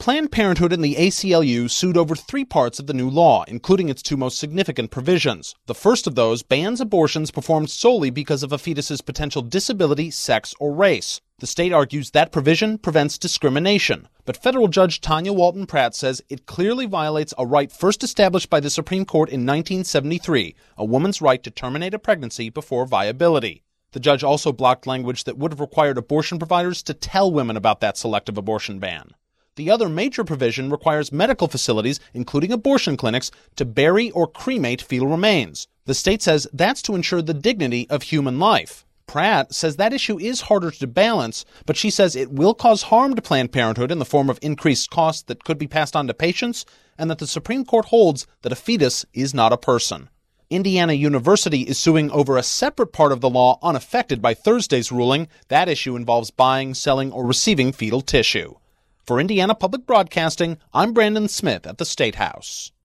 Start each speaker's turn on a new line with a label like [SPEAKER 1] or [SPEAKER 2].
[SPEAKER 1] Planned Parenthood and the ACLU sued over 3 parts of the new law, including its 2 most significant provisions. The first of those bans abortions performed solely because of a fetus's potential disability, sex, or race. The state argues that provision prevents discrimination, but federal judge Tanya Walton Pratt says it clearly violates a right first established by the Supreme Court in 1973, a woman's right to terminate a pregnancy before viability. The judge also blocked language that would have required abortion providers to tell women about that selective abortion ban. The other major provision requires medical facilities, including abortion clinics, to bury or cremate fetal remains. The state says that's to ensure the dignity of human life. Pratt says that issue is harder to balance, but she says it will cause harm to Planned Parenthood in the form of increased costs that could be passed on to patients, and that the Supreme Court holds that a fetus is not a person. Indiana University is suing over a separate part of the law unaffected by Thursday's ruling. That issue involves buying, selling, or receiving fetal tissue. For Indiana Public Broadcasting, I'm Brandon Smith at the State House.